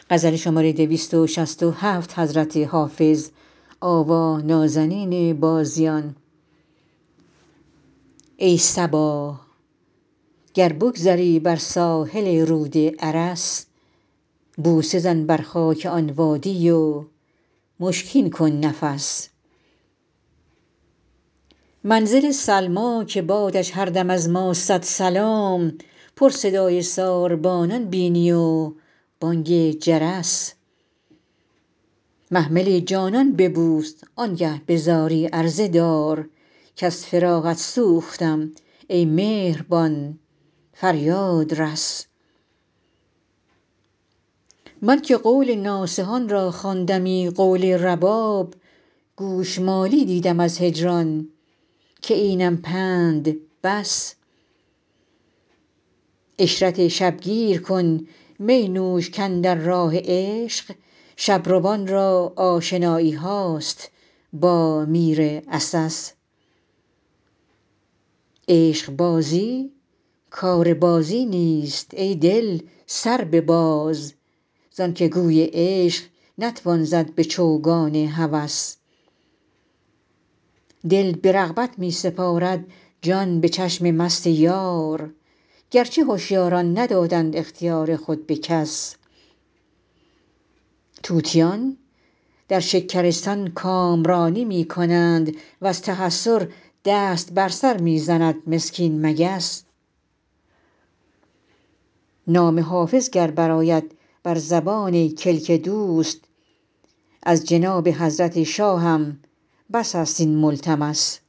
ای صبا گر بگذری بر ساحل رود ارس بوسه زن بر خاک آن وادی و مشکین کن نفس منزل سلمیٰ که بادش هر دم از ما صد سلام پر صدای ساربانان بینی و بانگ جرس محمل جانان ببوس آنگه به زاری عرضه دار کز فراقت سوختم ای مهربان فریادرس من که قول ناصحان را خواندمی قول رباب گوشمالی دیدم از هجران که اینم پند بس عشرت شبگیر کن می نوش کاندر راه عشق شب روان را آشنایی هاست با میر عسس عشقبازی کار بازی نیست ای دل سر بباز زانک گوی عشق نتوان زد به چوگان هوس دل به رغبت می سپارد جان به چشم مست یار گرچه هشیاران ندادند اختیار خود به کس طوطیان در شکرستان کامرانی می کنند وز تحسر دست بر سر می زند مسکین مگس نام حافظ گر برآید بر زبان کلک دوست از جناب حضرت شاهم بس است این ملتمس